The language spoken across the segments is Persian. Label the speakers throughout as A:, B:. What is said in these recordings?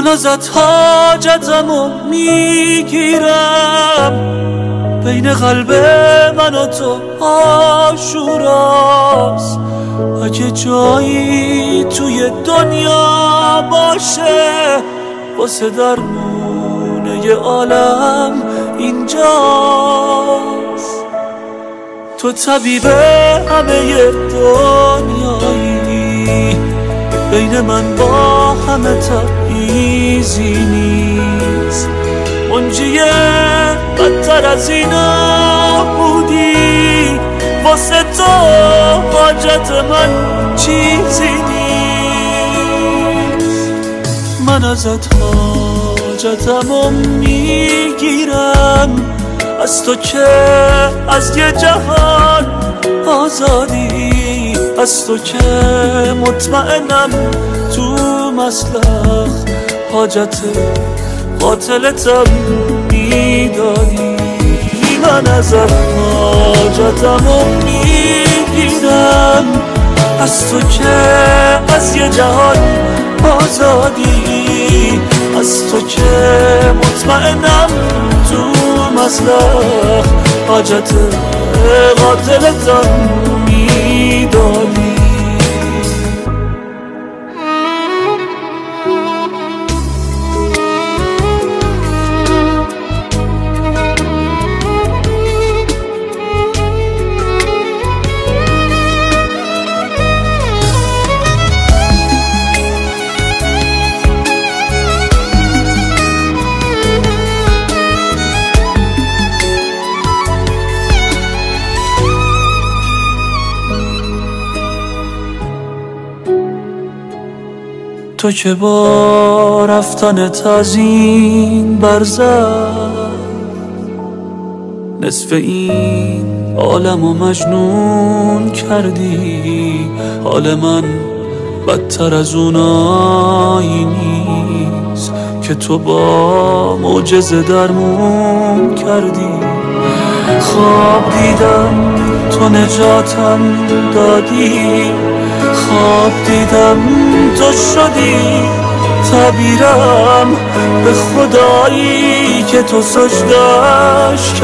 A: من ازت حاجتمو میگیرم، بین قلب من و تو آشوراست. اگه جایی توی دنیا باشه واسه درمونه عالم اینجاست. تو طبیب همه دنیایی، بین من با همه تبعیضی نیست. منجیه بدتر از اینا بودی، واسه تو حاجت من چیزی نیست. من ازت حاجتمو میگیرم، از تو که از یه جهان آزادی، از تو که مطمئنم تو مسلخ حاجت قاتلتم میدادی. من ازت حاجتمو میگیرم، از تو که از یه جهان آزادی، از تو که مطمئنم تو مسلخ حاجت قاتلتم میدادی. تو که با رفتنت از این برزخ نصف این عالمو مجنون کردی. حال من بدتر از اونایی نیست که تو با معجزه درمون کردی. خواب دیدم تو نجاتم دادی، خواب دیدم تو شدی تعبیرم به خدایی که تو سجدش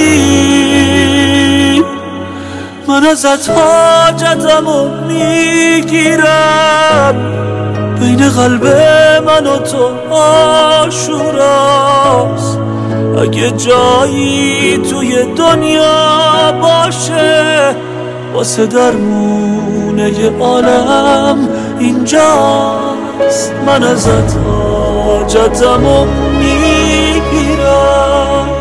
A: کردی. من ازت حاجتمو میگیرم، بین قلب من و تو آشوراست. اگه جایی توی دنیا باشه واسه درمونه عالم اینجاست. من ازت حاجتمو میگیرم.